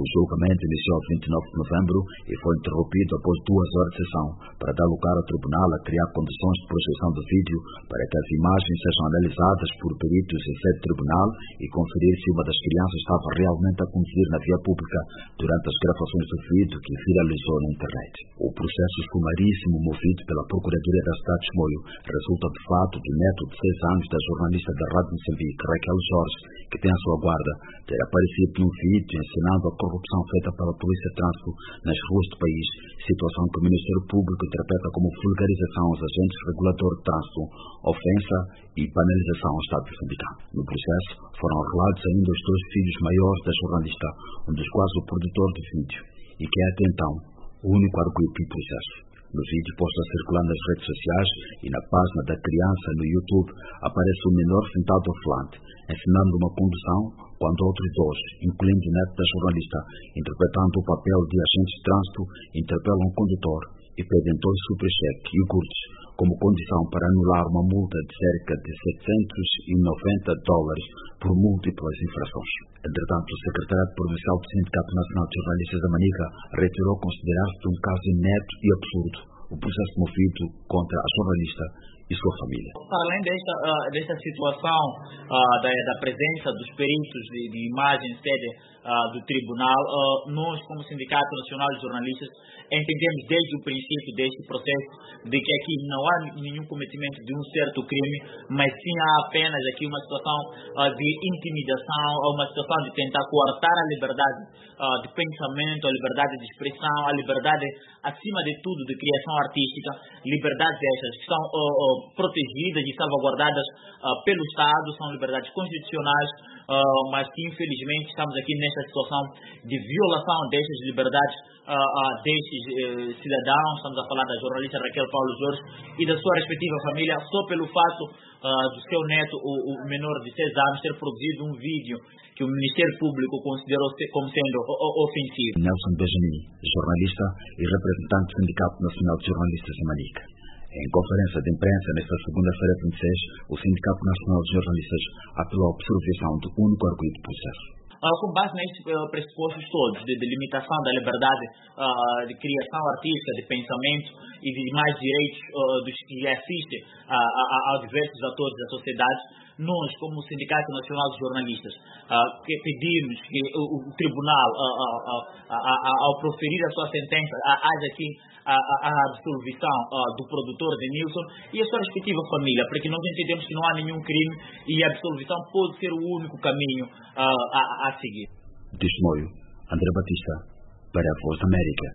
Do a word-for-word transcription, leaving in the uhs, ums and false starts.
O julgamento iniciou vinte e nove de novembro e foi interrompido após duas horas de sessão para dar lugar ao tribunal a criar condições de projeção do vídeo para que as imagens sejam analisadas por peritos em sede tribunal e conferir se uma das crianças estava realmente a conduzir na via pública durante as gravações do vídeo que viralizou na internet. O processo sumaríssimo movido pela Procuradoria da cidade de Chimoio resulta de fato do neto de seis anos da jornalista da Rádio Moçambique, Raquel Jorge, que tem a sua guarda, ter aparecido num vídeo ensinando a corrupção feita pela Polícia de Trânsito nas ruas do país, situação que o Ministério Público interpreta como vulgarização aos agentes reguladores de trânsito, ofensa e banalização ao Estado moçambicano. No processo, foram revelados ainda os dois filhos maiores da jornalista, um dos quais o produtor do vídeo, e que é até então o único arguido do processo. No vídeo posto a circular nas redes sociais e na página da criança no YouTube, aparece o menor sentado ao volante, ensinando uma condução, quando outros dois, incluindo o neto da jornalista, interpretando o papel de agentes de trânsito, interpelam o condutor e pedem dois supercheques e iogurtes como condição para anular uma multa de cerca de setecentos e noventa dólares por múltiplas infrações. Entretanto, o secretário provincial do Sindicato Nacional de Jornalistas da Manica reiterou considerar-se um caso inédito e absurdo o processo movido contra a jornalista e sua família. Além desta, uh, desta situação uh, da, da presença dos peritos de, de imagem em sede uh, do tribunal, uh, nós, como Sindicato Nacional de Jornalistas, entendemos desde o princípio deste processo de que aqui não há nenhum cometimento de um certo crime, mas sim há apenas aqui uma situação uh, de intimidação, uma situação de tentar coartar a liberdade uh, de pensamento, a liberdade de expressão, a liberdade, acima de tudo, de criação artística, liberdades estas que são uh, uh, protegidas e salvaguardadas uh, pelo Estado, são liberdades constitucionais, uh, mas que infelizmente estamos aqui nesta situação de violação destas liberdades uh, uh, destes uh, cidadãos. Estamos a falar da jornalista Raquel Paulo Jorge e da sua respectiva família, só pelo fato uh, do seu neto, o, o menor de seis anos, ter produzido um vídeo que o Ministério Público considerou como sendo ofensivo. Nelson Benjamin, jornalista e representante do Sindicato Nacional de Jornalistas de Manica. Em conferência de imprensa nesta segunda-feira vinte e seis, o Sindicato Nacional de Jornalistas apelou à absolvição do único arguido do processo. Uh, com base nestes uh, pressupostos todos de, de limitação da liberdade uh, de criação artística, de pensamento e de demais direitos uh, dos que assistem uh, a, a, a diversos atores da sociedade, nós, como Sindicato Nacional de Jornalistas, uh, que pedimos que o, o Tribunal, uh, uh, uh, uh, uh, ao proferir a sua sentença, uh, haja aqui a, a, a absolvição uh, do produtor de Nilson e a sua respectiva família, porque nós entendemos que não há nenhum crime e a absolvição pode ser o único caminho uh, a, a seguir. De Chimoio, André Batista, para a Voz da América.